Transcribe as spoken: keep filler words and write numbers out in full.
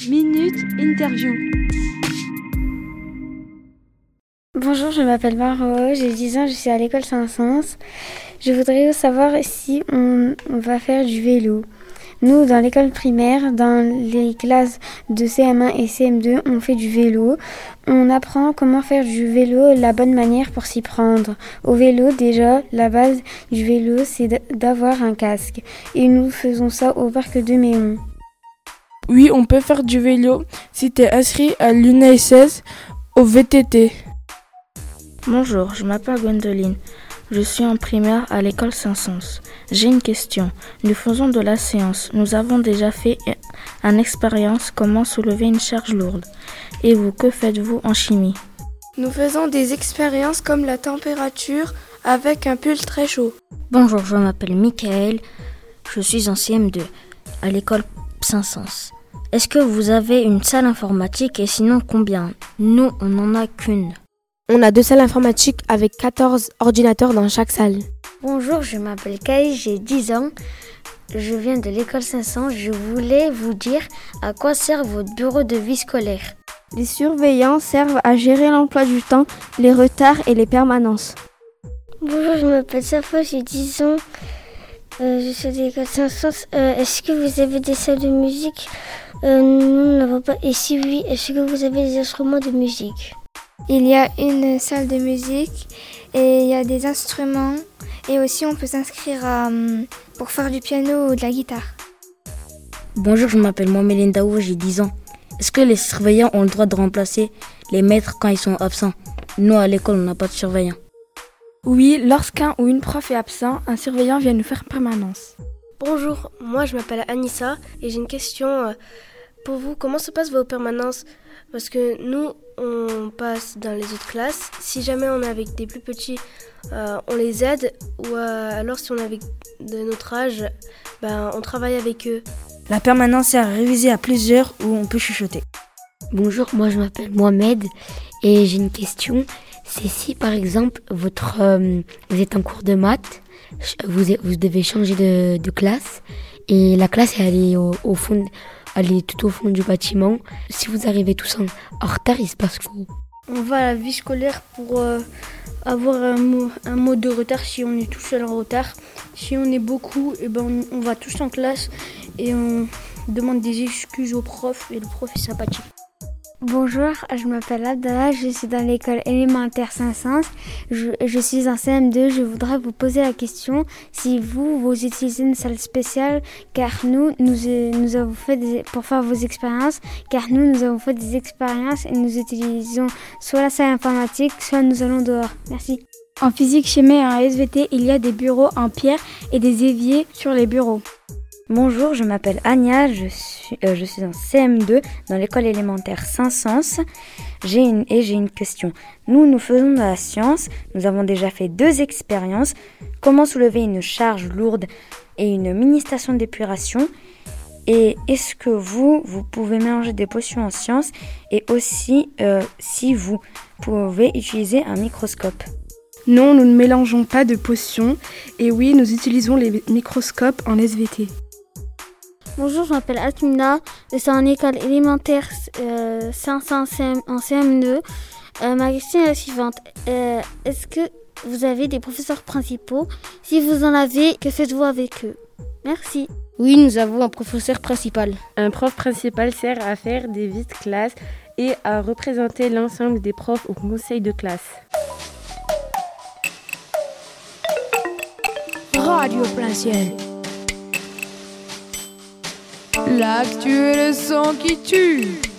Minute Interview. Bonjour, je m'appelle Maro, j'ai dix ans, je suis à l'école Saint-Saëns. Je voudrais savoir si on, on va faire du vélo. Nous, dans l'école primaire, dans les classes de C M un et C M deux, on fait du vélo. On apprend comment faire du vélo, la bonne manière pour s'y prendre. Au vélo, déjà, la base du vélo, c'est d'avoir un casque. Et nous faisons ça au parc de Méon. Oui, on peut faire du vélo si tu es inscrit à l'U N E S S au V T T. Bonjour, je m'appelle Gwendoline. Je suis en primaire à l'école Saint-Saëns. J'ai une question. Nous faisons de la séance. Nous avons déjà fait une expérience comment soulever une charge lourde. Et vous, que faites-vous en chimie? Nous faisons des expériences comme la température avec un pull très chaud. Bonjour, je m'appelle Michael. Je suis en C M deux à l'école Saint-Saëns. Est-ce que vous avez une salle informatique et sinon combien? Nous, on n'en a qu'une. On a deux salles informatiques avec quatorze ordinateurs dans chaque salle. Bonjour, je m'appelle Kai, j'ai dix ans. Je viens de l'école Saint-Saëns. Je voulais vous dire à quoi sert votre bureau de vie scolaire. Les surveillants servent à gérer l'emploi du temps, les retards et les permanences. Bonjour, je m'appelle Safo, j'ai dix ans. Euh, je suis de l'école Saint-Saëns. Euh, est-ce que vous avez des salles de musique? euh, Nous n'avons pas. Et si oui, est-ce que vous avez des instruments de musique? Il y a une salle de musique et il y a des instruments. Et aussi, on peut s'inscrire à, pour faire du piano ou de la guitare. Bonjour, je m'appelle Mohamed Ndaou, j'ai dix ans. Est-ce que les surveillants ont le droit de remplacer les maîtres quand ils sont absents? Nous, à l'école, on n'a pas de surveillant. Oui, lorsqu'un ou une prof est absent, un surveillant vient nous faire permanence. Bonjour, moi je m'appelle Anissa et j'ai une question pour vous. Comment se passent vos permanences? Parce que nous, on passe dans les autres classes. Si jamais on est avec des plus petits, euh, on les aide. Ou euh, alors si on est avec de notre âge, ben, on travaille avec eux. La permanence sert à réviser à plusieurs où on peut chuchoter. Bonjour, moi je m'appelle Mohamed et j'ai une question. C'est si par exemple votre, euh, vous êtes en cours de maths, vous, vous devez changer de, de classe et la classe elle est au, au fond, elle est tout au fond du bâtiment. Si vous arrivez tous en, en retard, il se passe quoi? On va à la vie scolaire pour euh, avoir un mot, un mot de retard si on est tout seul en retard. Si on est beaucoup, et ben on, on va tous en classe et on demande des excuses au prof et le prof est sympathique. Bonjour, je m'appelle Abdallah, je suis dans l'école élémentaire Saint-Saëns. Je, je suis en C M deux. Je voudrais vous poser la question si vous, vous utilisez une salle spéciale, car nous, nous, nous avons fait des, pour faire vos expériences, car nous, nous avons fait des expériences et nous utilisons soit la salle informatique, soit nous allons dehors. Merci. En physique, chimie et en S V T, il y a des bureaux en pierre et des éviers sur les bureaux. Bonjour, je m'appelle Anya, je suis, euh, je suis en C M deux dans l'école élémentaire Saint-Saëns. J'ai une, et j'ai une question. Nous, nous faisons de la science, nous avons déjà fait deux expériences. Comment soulever une charge lourde et une mini-station d'épuration? Et est-ce que vous, vous pouvez mélanger des potions en sciences? Et aussi, euh, si vous pouvez utiliser un microscope? Non, nous ne mélangeons pas de potions. Et oui, nous utilisons les microscopes en S V T. Bonjour, je m'appelle Atmina, je suis en école élémentaire euh, Saint-Saëns en C M deux. Euh, ma question est la suivante. Euh, est-ce que vous avez des professeurs principaux? Si vous en avez, que faites-vous avec eux? Merci. Oui, nous avons un professeur principal. Un prof principal sert à faire des visites classes et à représenter l'ensemble des profs au conseil de classe. Radio Plein Ciel. L'actu et le son qui tue.